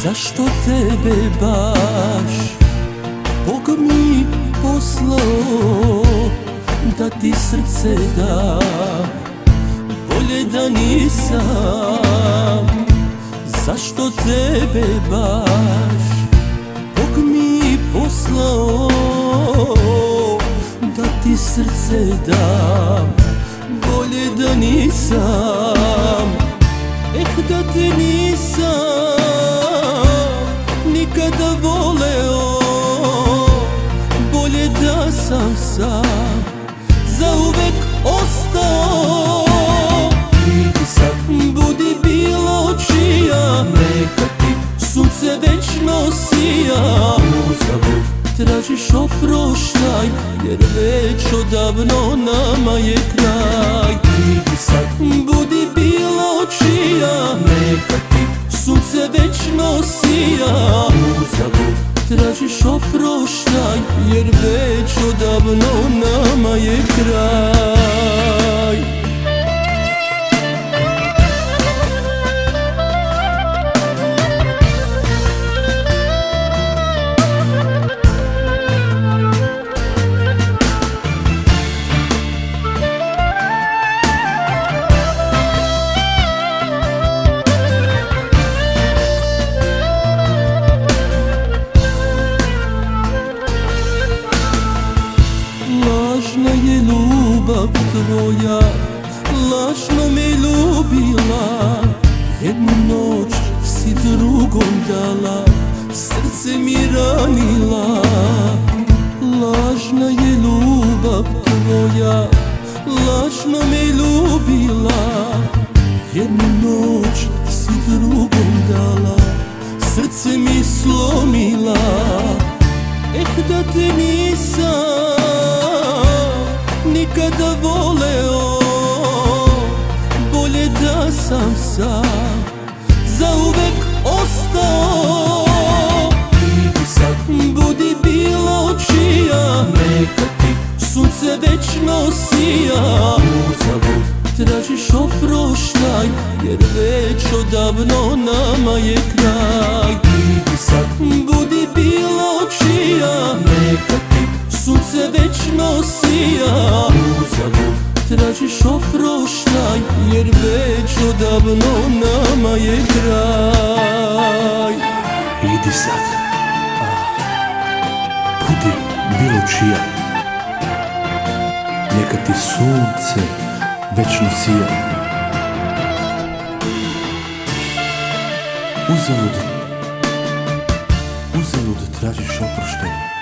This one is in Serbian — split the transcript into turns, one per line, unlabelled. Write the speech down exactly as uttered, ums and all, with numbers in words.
Zašto tebe baš Bog mi poslao da ti srce da, bolje da nisam. Zašto tebe baš Bog mi poslao da ti srce dam, bolje da nisam. Eh, da te nisam nikada voleo, bolje da sam sam zauvek ostao. Idi sad, budi bilo čija, neka ti sunce večno sija. Uzalud tražiš oproštaj, jer već odavno nama je kraj. Idi sad, budi bilo čija, neka ti sunce večno sija. Uzalud tražiš oproštaj, jer već odavno nama je kraj. Lažna je ljubav tvoja, lažno me ljubila. Jednu noć si drugom dala, srce mi ranila. Lažna je ljubav tvoja, lažno me ljubila. Jednu noć si drugom dala, srce mi slomila. Eh, da te nisam nikada voleo, bolje da sam sam zauvek ostao. Idi sad, budi bilo čija, neka ti sunce večno sija. Uzalud tražiš oproštaj, jer već odavno nama je kraj. Idi sad, budi bilo čija, neka ti sunce večno sija. Uzalud tražiš oproštaj, jer već odavno nama je kraj.
Idi sad, budi bilo čija, neka ti sunce večno sija. Uzalud, uzalud tražiš oproštaj,